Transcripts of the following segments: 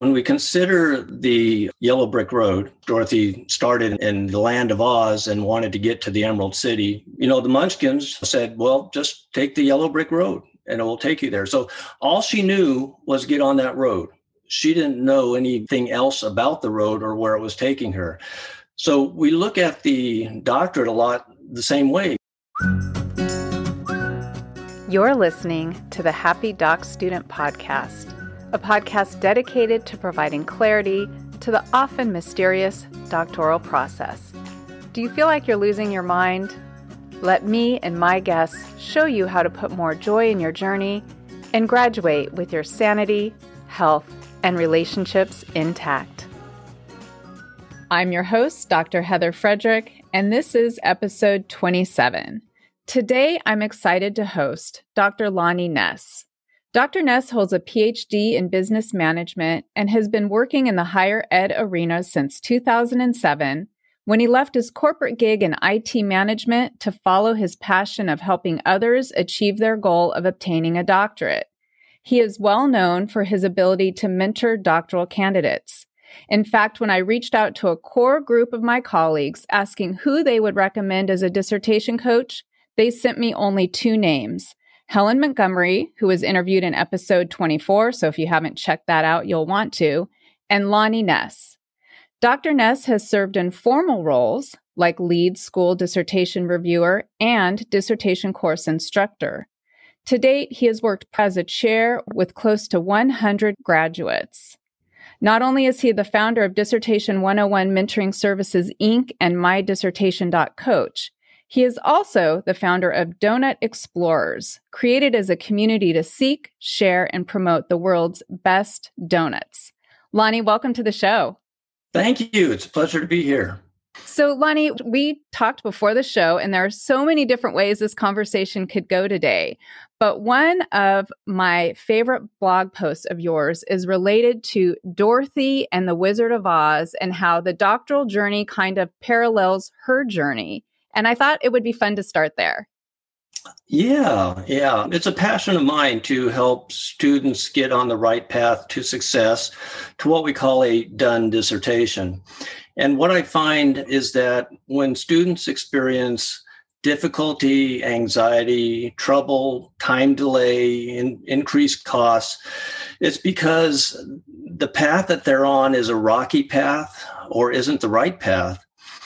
When we consider the Yellow Brick Road, Dorothy started in the land of Oz and wanted to get to the Emerald City. The Munchkins said, well, just take the Yellow Brick Road and it will take you there. So all she knew was get on that road. She didn't know anything else about the road or where it was taking her. So we look at the doctorate a lot the same way. You're listening to the Happy Doc Student Podcast, a podcast dedicated to providing clarity to the often mysterious doctoral process. Do you feel like you're losing your mind? Let me and my guests show you how to put more joy in your journey and graduate with your sanity, health, and relationships intact. I'm your host, Dr. Heather Frederick, and this is episode 27. Today, I'm excited to host Dr. Lonnie Ness. Dr. Ness holds a PhD in business management and has been working in the higher ed arena since 2007, when he left his corporate gig in IT management to follow his passion of helping others achieve their goal of obtaining a doctorate. He is well known for his ability to mentor doctoral candidates. In fact, when I reached out to a core group of my colleagues asking who they would recommend as a dissertation coach, they sent me only two names. Helen Montgomery, who was interviewed in episode 24, so if you haven't checked that out, you'll want to, and Lonnie Ness. Dr. Ness has served in formal roles like lead school dissertation reviewer and dissertation course instructor. To date, he has worked as a chair with close to 100 graduates. Not only is he the founder of Dissertation 101 Mentoring Services, Inc. and MyDissertation.coach, he is also the founder of Donut Explorers, created as a community to seek, share, and promote the world's best donuts. Lonnie, welcome to the show. Thank you. It's a pleasure to be here. So, Lonnie, we talked before the show, and there are so many different ways this conversation could go today. But one of my favorite blog posts of yours is related to Dorothy and the Wizard of Oz and how the doctoral journey kind of parallels her journey. And I thought it would be fun to start there. Yeah. It's a passion of mine to help students get on the right path to success, to what we call a done dissertation. And what I find is that when students experience difficulty, anxiety, trouble, time delay, increased costs, it's because the path that they're on is a rocky path or isn't the right path.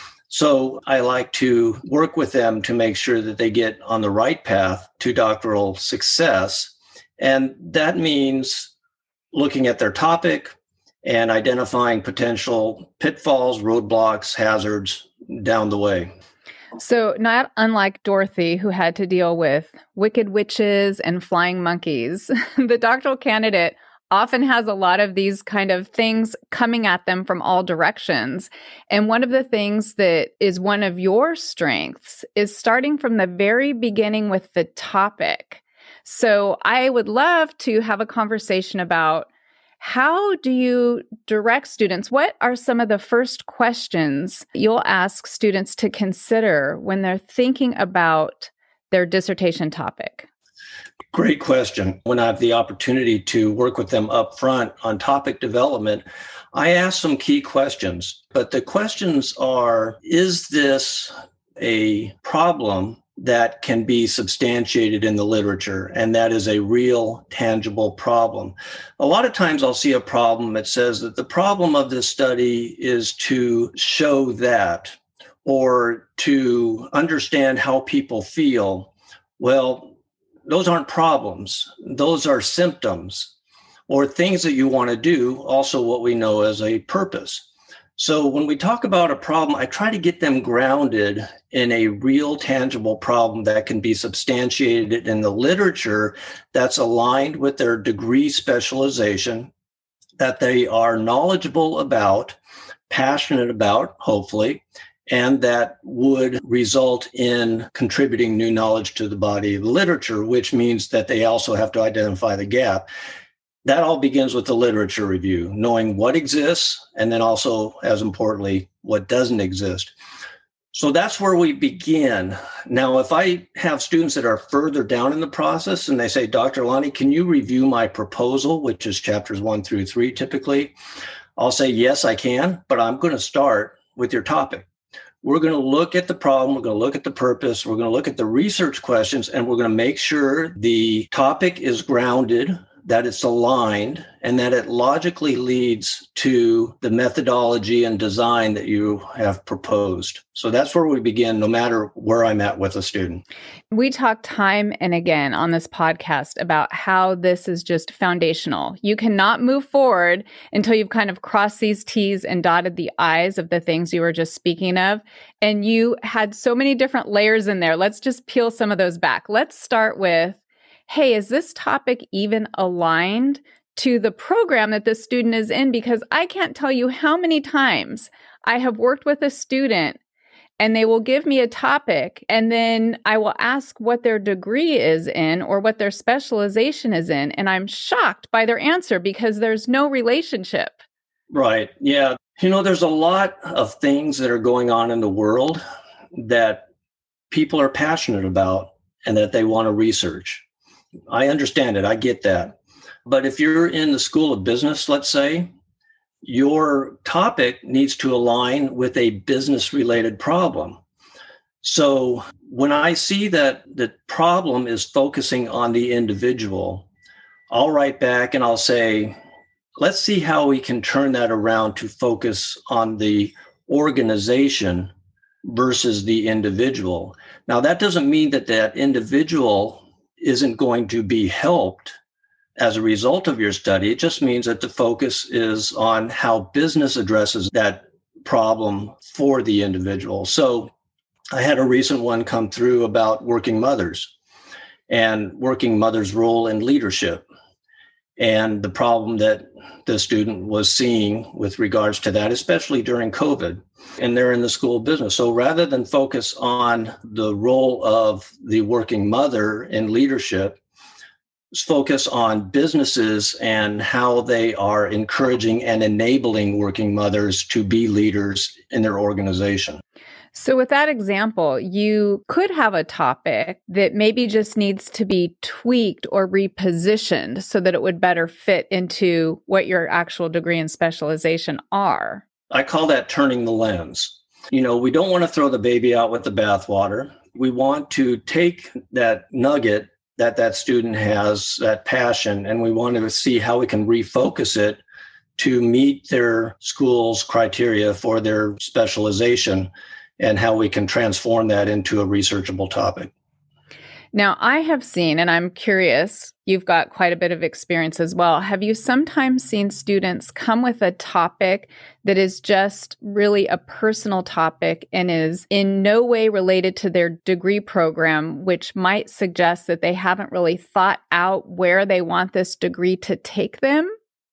So I like to work with them to make sure that they get on the right path to doctoral success. And that means looking at their topic and identifying potential pitfalls, roadblocks, hazards down the way. So not unlike Dorothy, who had to deal with wicked witches and flying monkeys, the doctoral candidate often has a lot of these kind of things coming at them from all directions. And one of the things that is one of your strengths is starting from the very beginning with the topic. So I would love to have a conversation about how do you direct students? What are some of the first questions you'll ask students to consider when they're thinking about their dissertation topic? Great question. When I have the opportunity to work with them up front on topic development, I ask some key questions. But the questions are, is this a problem that can be substantiated in the literature? And that is a real, tangible problem. A lot of times I'll see a problem that says that the problem of this study is to show that, or to understand how people feel. Well, those aren't problems. Those are symptoms or things that you want to do, also what we know as a purpose. So when we talk about a problem, I try to get them grounded in a real, tangible problem that can be substantiated in the literature that's aligned with their degree specialization, that they are knowledgeable about, passionate about, hopefully, and that would result in contributing new knowledge to the body of the literature, which means that they also have to identify the gap. That all begins with the literature review, knowing what exists, and then also, as importantly, what doesn't exist. So that's where we begin. Now, if I have students that are further down in the process and they say, Dr. Lonnie, can you review my proposal, which is chapters 1 through 3 typically? I'll say, yes, I can, but I'm going to start with your topic. We're going to look at the problem. We're going to look at the purpose. We're going to look at the research questions, and we're going to make sure the topic is grounded, that it's aligned, and that it logically leads to the methodology and design that you have proposed. So that's where we begin, no matter where I'm at with a student. We talk time and again on this podcast about how this is just foundational. You cannot move forward until you've kind of crossed these T's and dotted the I's of the things you were just speaking of. And you had so many different layers in there. Let's just peel some of those back. Let's start with, hey, is this topic even aligned to the program that the student is in? Because I can't tell you how many times I have worked with a student and they will give me a topic and then I will ask what their degree is in or what their specialization is in. And I'm shocked by their answer because there's no relationship. Right. Yeah. There's a lot of things that are going on in the world that people are passionate about and that they want to research. I understand it. I get that. But if you're in the School of Business, let's say, your topic needs to align with a business-related problem. So when I see that the problem is focusing on the individual, I'll write back and I'll say, let's see how we can turn that around to focus on the organization versus the individual. Now, that doesn't mean that that individual isn't going to be helped as a result of your study. It just means that the focus is on how business addresses that problem for the individual. So I had a recent one come through about working mothers and working mothers' role in leadership and the problem that the student was seeing with regards to that, especially during COVID. And they're in the School of Business. So rather than focus on the role of the working mother in leadership, focus on businesses and how they are encouraging and enabling working mothers to be leaders in their organization. So with that example, you could have a topic that maybe just needs to be tweaked or repositioned so that it would better fit into what your actual degree and specialization are. I call that turning the lens. We don't want to throw the baby out with the bathwater. We want to take that nugget that student has, that passion, and we want to see how we can refocus it to meet their school's criteria for their specialization and how we can transform that into a researchable topic. Now, I have seen, and I'm curious, you've got quite a bit of experience as well. Have you sometimes seen students come with a topic that is just really a personal topic and is in no way related to their degree program, which might suggest that they haven't really thought out where they want this degree to take them?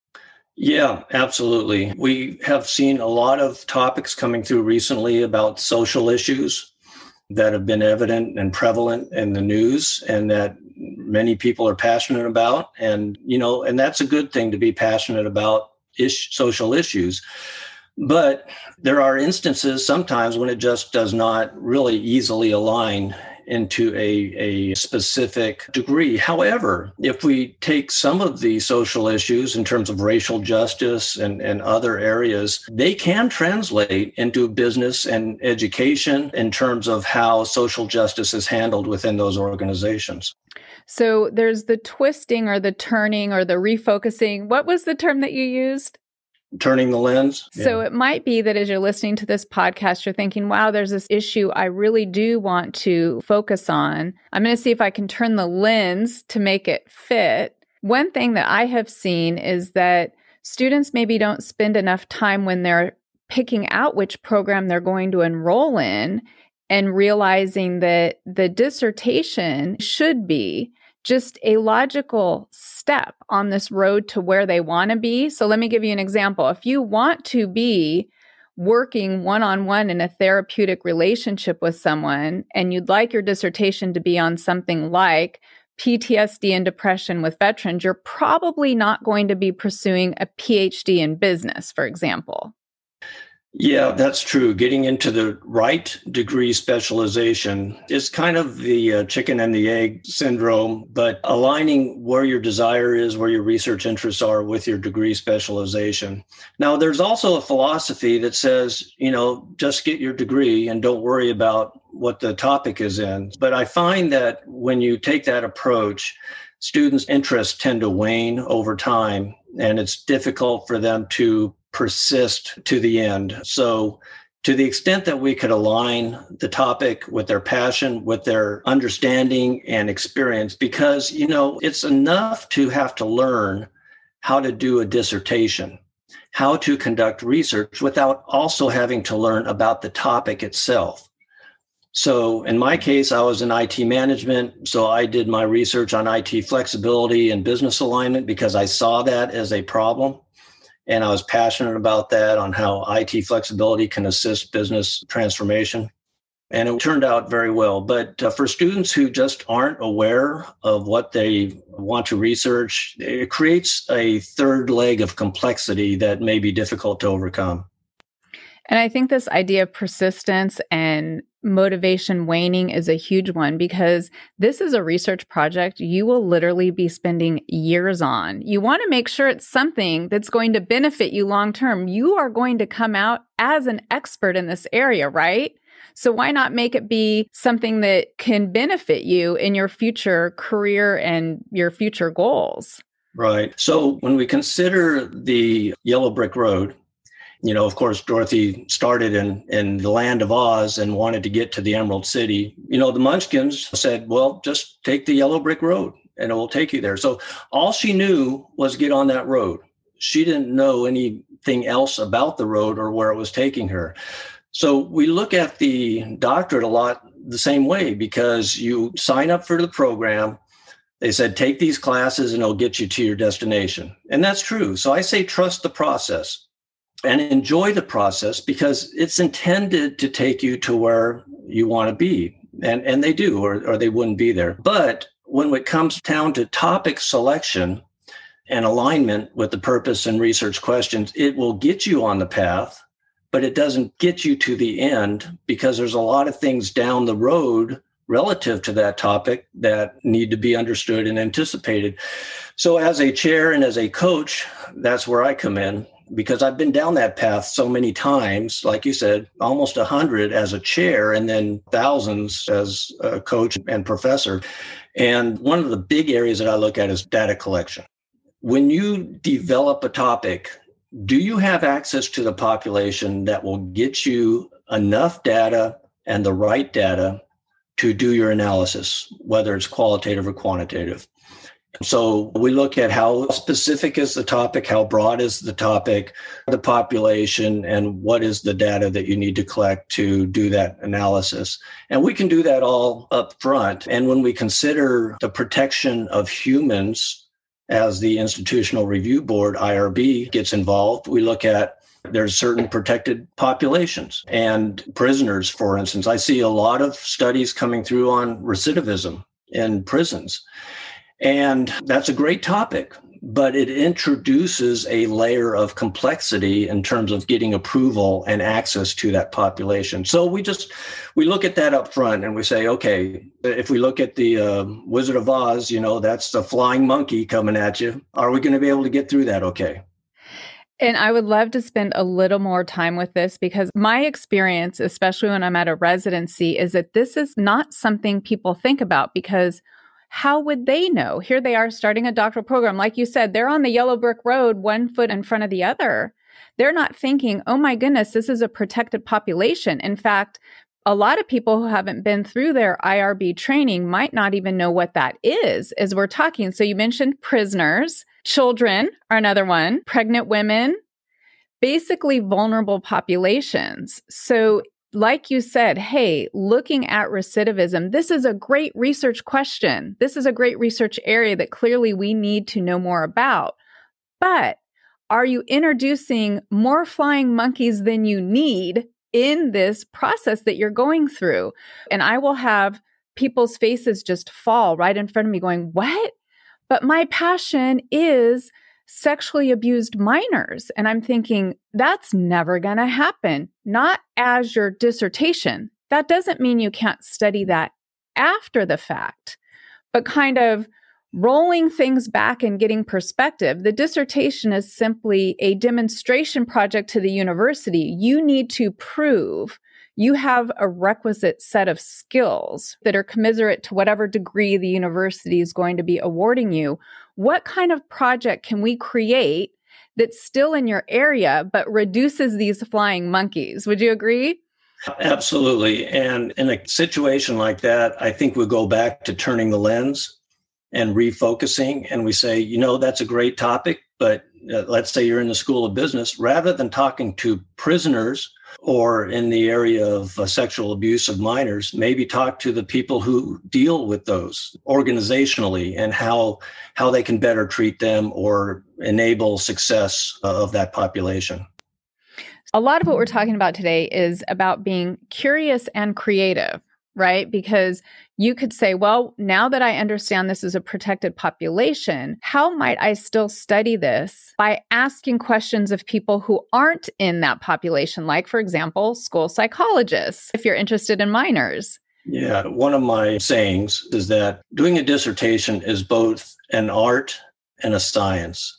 Yeah, absolutely. We have seen a lot of topics coming through recently about social issues that have been evident and prevalent in the news and that many people are passionate about. And, and that's a good thing to be passionate about social issues. But there are instances sometimes when it just does not really easily align into a specific degree. However, if we take some of the social issues in terms of racial justice and other areas, they can translate into business and education in terms of how social justice is handled within those organizations. So there's the twisting or the turning or the refocusing. What was the term that you used? Turning the lens. So it might be that as you're listening to this podcast, you're thinking, wow, there's this issue I really do want to focus on. I'm going to see if I can turn the lens to make it fit. One thing that I have seen is that students maybe don't spend enough time when they're picking out which program they're going to enroll in and realizing that the dissertation should be just a logical step on this road to where they want to be. So let me give you an example. If you want to be working one-on-one in a therapeutic relationship with someone, and you'd like your dissertation to be on something like PTSD and depression with veterans, you're probably not going to be pursuing a PhD in business, for example. Yeah, that's true. Getting into the right degree specialization is kind of the chicken and the egg syndrome, but aligning where your desire is, where your research interests are with your degree specialization. Now, there's also a philosophy that says, just get your degree and don't worry about what the topic is in. But I find that when you take that approach, students' interests tend to wane over time, and it's difficult for them to persist to the end. So to the extent that we could align the topic with their passion, with their understanding and experience, because, it's enough to have to learn how to do a dissertation, how to conduct research without also having to learn about the topic itself. So in my case, I was in IT management. So I did my research on IT flexibility and business alignment because I saw that as a problem. And I was passionate about that, on how IT flexibility can assist business transformation. And it turned out very well. But for students who just aren't aware of what they want to research, it creates a third leg of complexity that may be difficult to overcome. And I think this idea of persistence and motivation waning is a huge one, because this is a research project you will literally be spending years on. You want to make sure it's something that's going to benefit you long term. You are going to come out as an expert in this area, right? So why not make it be something that can benefit you in your future career and your future goals? Right. So when we consider the Yellow Brick Road, of course, Dorothy started in the land of Oz and wanted to get to the Emerald City. The Munchkins said, well, just take the Yellow Brick Road and it will take you there. So all she knew was get on that road. She didn't know anything else about the road or where it was taking her. So we look at the doctorate a lot the same way, because you sign up for the program. They said, take these classes and it'll get you to your destination. And that's true. So I say, trust the process. And enjoy the process, because it's intended to take you to where you want to be. And they do, or they wouldn't be there. But when it comes down to topic selection and alignment with the purpose and research questions, it will get you on the path, but it doesn't get you to the end, because there's a lot of things down the road relative to that topic that need to be understood and anticipated. So as a chair and as a coach, that's where I come in, because I've been down that path so many times, like you said, almost 100 as a chair and then thousands as a coach and professor. And one of the big areas that I look at is data collection. When you develop a topic, do you have access to the population that will get you enough data and the right data to do your analysis, whether it's qualitative or quantitative? So we look at how specific is the topic, how broad is the topic, the population, and what is the data that you need to collect to do that analysis. And we can do that all up front. And when we consider the protection of humans as the Institutional Review Board, IRB, gets involved, we look at there's certain protected populations and prisoners, for instance. I see a lot of studies coming through on recidivism in prisons. And that's a great topic, but it introduces a layer of complexity in terms of getting approval and access to that population. So we look at that up front and we say, okay, if we look at the Wizard of Oz, that's the flying monkey coming at you. Are we going to be able to get through that? Okay. And I would love to spend a little more time with this, because my experience, especially when I'm at a residency, is that this is not something people think about, because how would they know? Here they are starting a doctoral program. Like you said, they're on the Yellow Brick Road, one foot in front of the other. They're not thinking, oh my goodness, this is a protected population. In fact, a lot of people who haven't been through their IRB training might not even know what that is as we're talking. So you mentioned prisoners, children are another one, pregnant women, basically vulnerable populations. So like you said, hey, looking at recidivism, this is a great research question. This is a great research area that clearly we need to know more about. But are you introducing more flying monkeys than you need in this process that you're going through? And I will have people's faces just fall right in front of me going, what? But my passion is sexually abused minors. And I'm thinking, that's never going to happen. Not as your dissertation. That doesn't mean you can't study that after the fact, but kind of rolling things back and getting perspective. The dissertation is simply a demonstration project to the university. You need to prove you have a requisite set of skills that are commensurate to whatever degree the university is going to be awarding you. What kind of project can we create that's still in your area, but reduces these flying monkeys? Would you agree? Absolutely. And in a situation like that, I think we go back to turning the lens and refocusing. And we say, that's a great topic, but let's say you're in the School of Business, rather than talking to prisoners or in the area of sexual abuse of minors, maybe talk to the people who deal with those organizationally and how they can better treat them or enable success of that population. A lot of what we're talking about today is about being curious and creative, right? Because you could say, well, now that I understand this is a protected population, how might I still study this by asking questions of people who aren't in that population, like, for example, school psychologists, if you're interested in minors? Yeah, one of my sayings is that doing a dissertation is both an art and a science.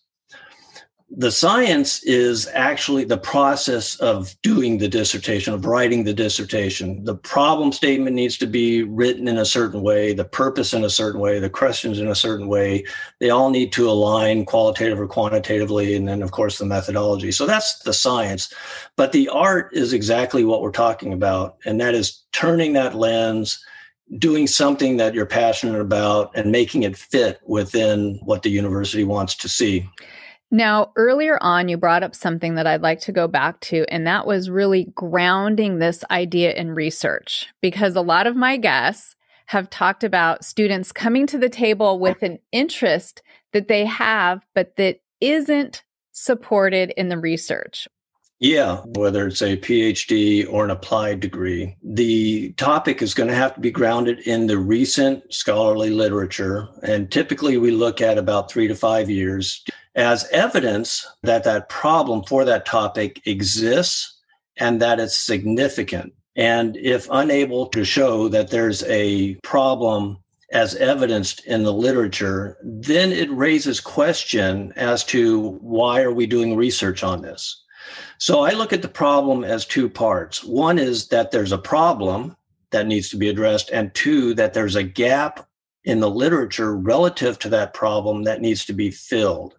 The science is actually the process of doing the dissertation, of writing the dissertation. The problem statement needs to be written in a certain way, the purpose in a certain way, the questions in a certain way. They all need to align qualitative or quantitatively, and then, of course, the methodology. So that's the science. But the art is exactly what we're talking about, and that is turning that lens, doing something that you're passionate about, and making it fit within what the university wants to see. Now, earlier on, you brought up something that I'd like to go back to, and that was really grounding this idea in research, because a lot of my guests have talked about students coming to the table with an interest that they have, but that isn't supported in the research. Yeah, whether it's a PhD or an applied degree, the topic is going to have to be grounded in the recent scholarly literature. And typically we look at about 3 to 5 years as evidence that that problem for that topic exists and that it's significant. And if unable to show that there's a problem as evidenced in the literature, then it raises question as to why are we doing research on this? So I look at the problem as two parts. One is that there's a problem that needs to be addressed, and two, that there's a gap in the literature relative to that problem that needs to be filled.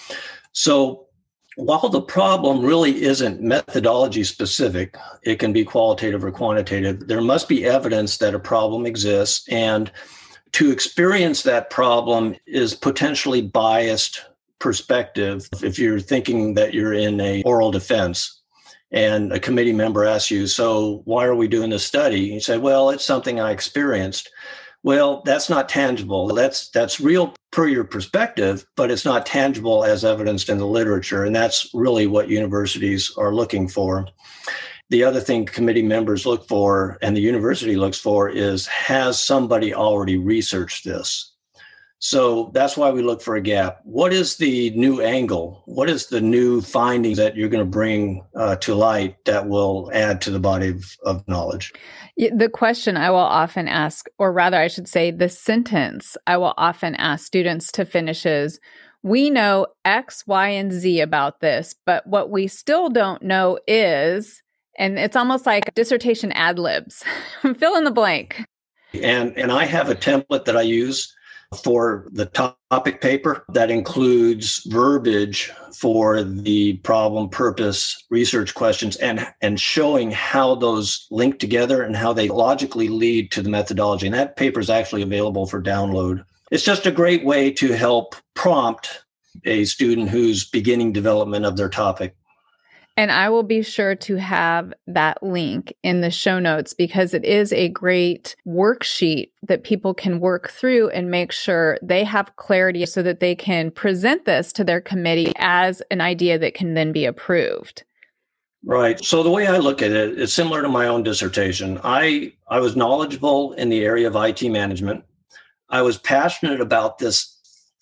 So while the problem really isn't methodology specific, it can be qualitative or quantitative, there must be evidence that a problem exists, and to experience that problem is potentially biased perspective. If you're thinking that you're in a oral defense and a committee member asks you, so why are we doing this study? You say, well, it's something I experienced. Well, that's not tangible. That's real per your perspective, but it's not tangible as evidenced in the literature. And that's really what universities are looking for. The other thing committee members look for and the university looks for is, has somebody already researched this? So that's why we look for a gap. What is the new angle? What is the new findings that you're going to bring to light that will add to the body of knowledge? The question I will often ask, or rather I should say the sentence I will often ask students to finish is, we know X, Y, and Z about this, but what we still don't know is, and it's almost like dissertation ad libs, fill in the blank. And I have a template that I use for the topic paper that includes verbiage for the problem, purpose, research questions, and showing how those link together and how they logically lead to the methodology. And that paper is actually available for download. It's just a great way to help prompt a student who's beginning development of their topic. And I will be sure to have that link in the show notes, because it is a great worksheet that people can work through and make sure they have clarity so that they can present this to their committee as an idea that can then be approved. Right. So the way I look at it is similar to my own dissertation. I was knowledgeable in the area of IT management. I was passionate about this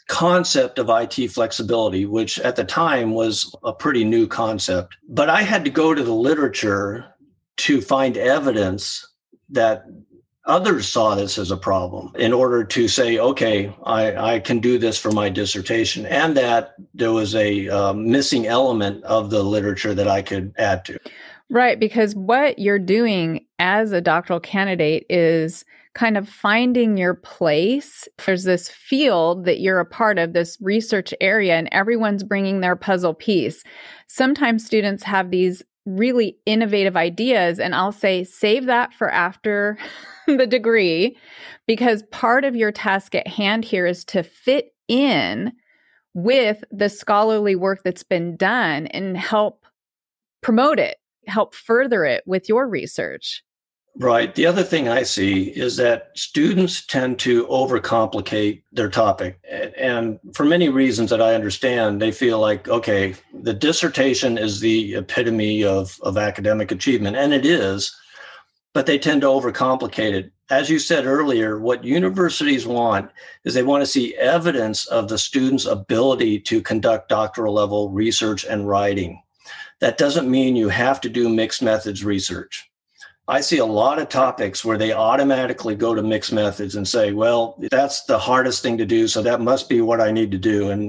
concept of IT flexibility, which at the time was a pretty new concept. But I had to go to the literature to find evidence that others saw this as a problem in order to say, okay, I can do this for my dissertation, and that there was a missing element of the literature that I could add to. Right, because what you're doing as a doctoral candidate is kind of finding your place. There's this field that you're a part of, this research area, and everyone's bringing their puzzle piece. Sometimes students have these really innovative ideas, and I'll say, save that for after the degree, because part of your task at hand here is to fit in with the scholarly work that's been done and help promote it, help further it with your research. Right. The other thing I see is that students tend to overcomplicate their topic. And for many reasons that I understand, they feel like, okay, the dissertation is the epitome of academic achievement, and it is, but they tend to overcomplicate it. As you said earlier, what universities want is they want to see evidence of the student's ability to conduct doctoral level research and writing. That doesn't mean you have to do mixed methods research. I see a lot of topics where they automatically go to mixed methods and say, well, that's the hardest thing to do, so that must be what I need to do. And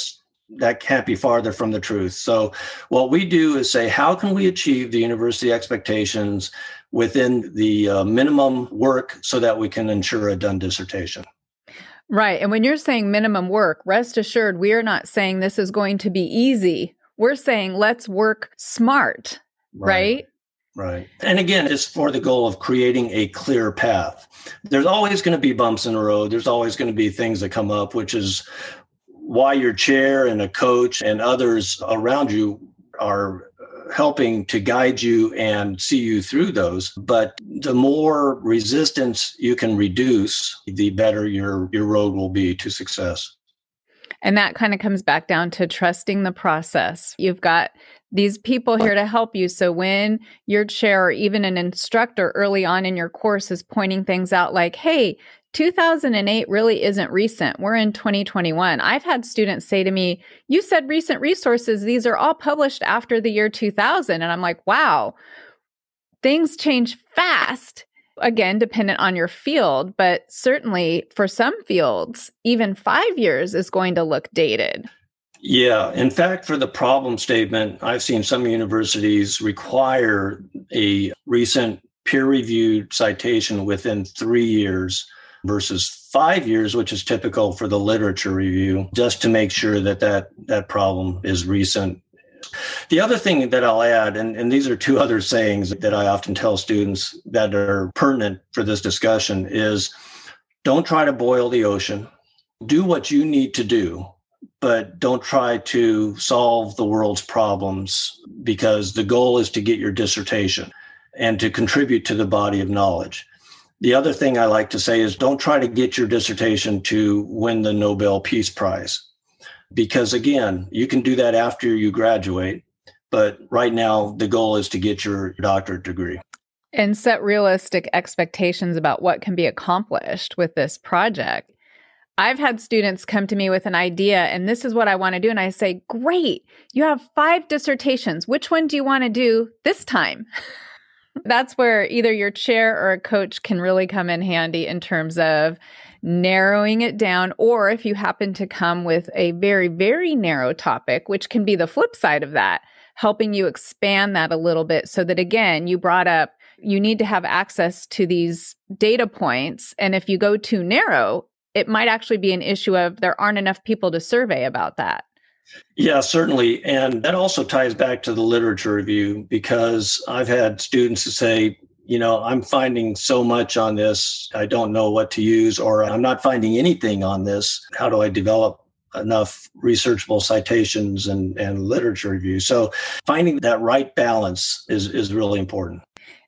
that can't be farther from the truth. So what we do is say, how can we achieve the university expectations within the minimum work so that we can ensure a done dissertation? Right. And when you're saying minimum work, rest assured, we are not saying this is going to be easy. We're saying let's work smart, right? Right. And again, it's for the goal of creating a clear path. There's always going to be bumps in the road. There's always going to be things that come up, which is why your chair and a coach and others around you are helping to guide you and see you through those. But the more resistance you can reduce, the better your road will be to success. And that kind of comes back down to trusting the process. You've got these people here to help you. So when your chair or even an instructor early on in your course is pointing things out like, hey, 2008 really isn't recent. We're in 2021. I've had students say to me, you said recent resources. These are all published after the year 2000. And I'm like, wow, things change fast. Again, dependent on your field, but certainly for some fields, even 5 years is going to look dated. Yeah. In fact, for the problem statement, I've seen some universities require a recent peer-reviewed citation within 3 years versus 5 years, which is typical for the literature review, just to make sure that problem is recent. The other thing that I'll add, and these are two other sayings that I often tell students that are pertinent for this discussion, is don't try to boil the ocean. Do what you need to do, but don't try to solve the world's problems, because the goal is to get your dissertation and to contribute to the body of knowledge. The other thing I like to say is don't try to get your dissertation to win the Nobel Peace Prize. Because again, you can do that after you graduate, but right now the goal is to get your doctorate degree. And set realistic expectations about what can be accomplished with this project. I've had students come to me with an idea, and this is what I want to do. And I say, great, you have 5 dissertations. Which one do you want to do this time? That's where either your chair or a coach can really come in handy in terms of narrowing it down, or if you happen to come with a very, very narrow topic, which can be the flip side of that, helping you expand that a little bit so that, again, you brought up, you need to have access to these data points. And if you go too narrow, it might actually be an issue of there aren't enough people to survey about that. Yeah, certainly. And that also ties back to the literature review, because I've had students who say, I'm finding so much on this, I don't know what to use, or I'm not finding anything on this. How do I develop enough researchable citations and literature review? So finding that right balance is really important.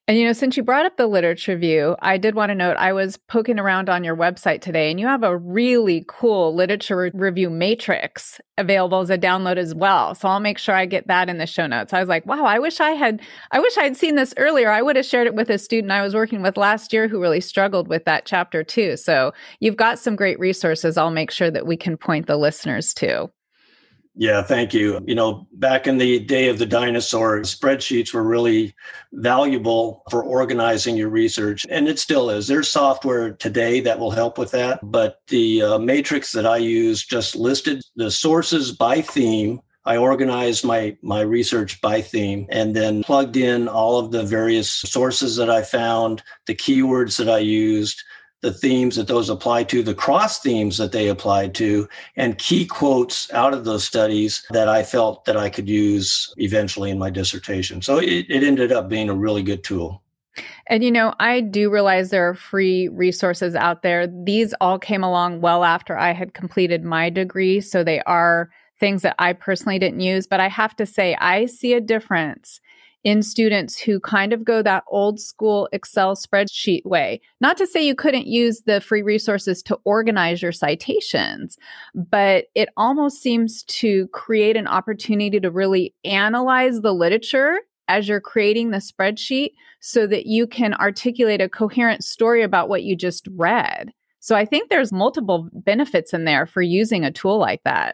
And, since you brought up the literature review, I did want to note I was poking around on your website today, and you have a really cool literature review matrix available as a download as well. So I'll make sure I get that in the show notes. I was like, wow, I wish I had seen this earlier. I would have shared it with a student I was working with last year who really struggled with that chapter too. So you've got some great resources I'll make sure that we can point the listeners to. Yeah, thank you. Back in the day of the dinosaur, spreadsheets were really valuable for organizing your research, and it still is. There's software today that will help with that, but the matrix that I use just listed the sources by theme. I organized my research by theme and then plugged in all of the various sources that I found, the keywords that I used, the themes that those apply to, the cross themes that they applied to, and key quotes out of those studies that I felt that I could use eventually in my dissertation. So it ended up being a really good tool. And, I do realize there are free resources out there. These all came along well after I had completed my degree. So they are things that I personally didn't use. But I have to say, I see a difference in students who kind of go that old school Excel spreadsheet way. Not to say you couldn't use the free resources to organize your citations, but it almost seems to create an opportunity to really analyze the literature as you're creating the spreadsheet so that you can articulate a coherent story about what you just read. So I think there's multiple benefits in there for using a tool like that.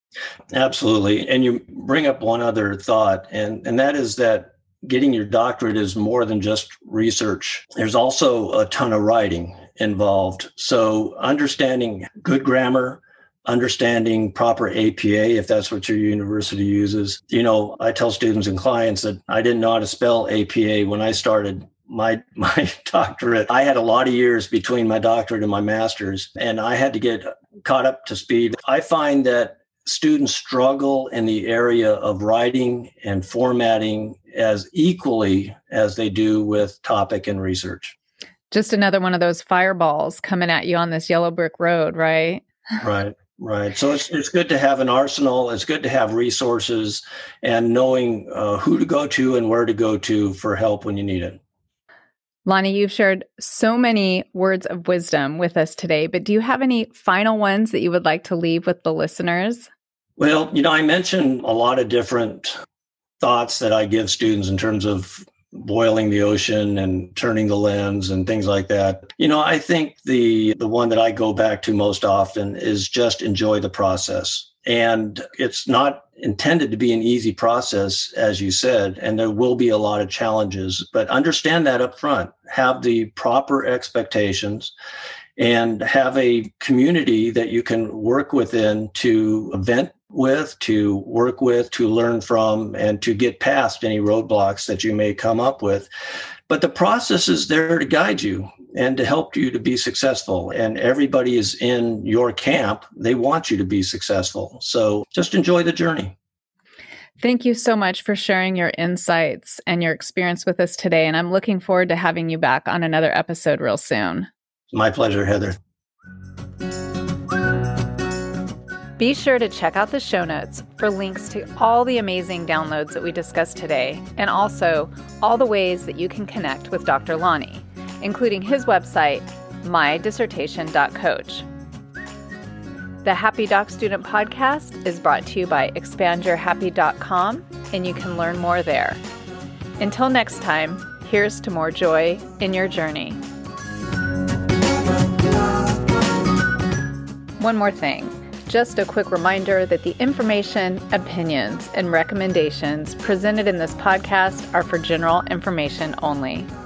Absolutely. And you bring up one other thought, and that is that getting your doctorate is more than just research. There's also a ton of writing involved. So understanding good grammar, understanding proper APA, if that's what your university uses. I tell students and clients that I didn't know how to spell APA when I started my doctorate. I had a lot of years between my doctorate and my master's, and I had to get caught up to speed. I find that students struggle in the area of writing and formatting as equally as they do with topic and research. Just another one of those fireballs coming at you on this yellow brick road, right? Right. So it's good to have an arsenal. It's good to have resources and knowing who to go to and where to go to for help when you need it. Lonnie, you've shared so many words of wisdom with us today, but do you have any final ones that you would like to leave with the listeners? Well, I mentioned a lot of different thoughts that I give students in terms of boiling the ocean and turning the lens and things like that. I think the one that I go back to most often is just enjoy the process. And it's not intended to be an easy process, as you said, and there will be a lot of challenges, but understand that up front. Have the proper expectations and have a community that you can work within to vent with, to work with, to learn from, and to get past any roadblocks that you may come up with. But the process is there to guide you and to help you to be successful. And everybody is in your camp. They want you to be successful. So just enjoy the journey. Thank you so much for sharing your insights and your experience with us today. And I'm looking forward to having you back on another episode real soon. My pleasure, Heather. Be sure to check out the show notes for links to all the amazing downloads that we discussed today, and also all the ways that you can connect with Dr. Lonnie, including his website, mydissertation.coach. The Happy Doc Student Podcast is brought to you by expandyourhappy.com, and you can learn more there. Until next time, here's to more joy in your journey. One more thing. Just a quick reminder that the information, opinions, and recommendations presented in this podcast are for general information only.